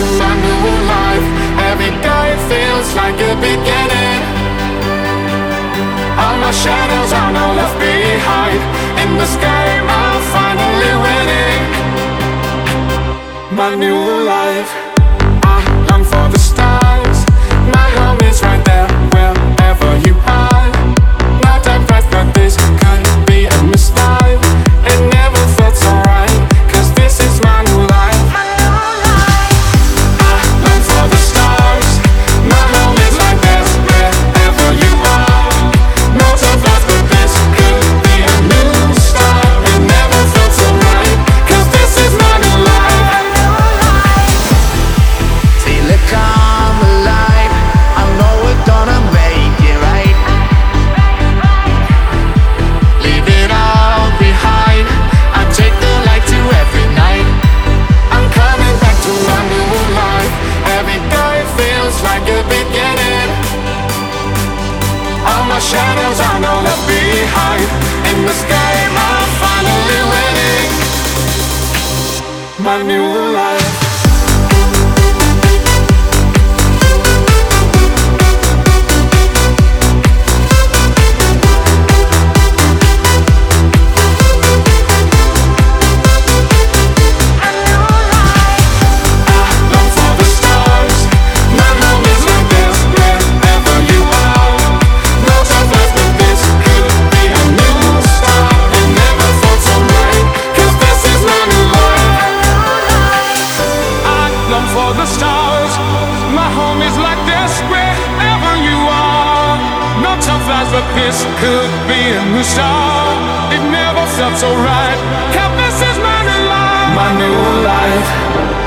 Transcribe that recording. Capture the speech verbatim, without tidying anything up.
to my new life. Every day feels like a beginning. All my shadows are now left behind. In this game I'm finally winning my new life. I long for the stars. My home is right there, wherever you are. Not a breath, but this could be a mistake. It never felt so right, cause this is my new life. I long for the stars. My home is right there, wherever you are. No time flies, but this could be a new start. It never felt so right, cause this is my new life. Feel it come alive. I know we're gonna make it right. Leave it all behind. I take the light to every night. I'm coming back to my new life. Every day feels like a beginning. All my shadows are now left behind. In this game I'm finally winning my new life. The stars, my home is like this wherever you are. No time flies, but this could be a new start. It never felt so right. Yeah, this is my new life, my new life.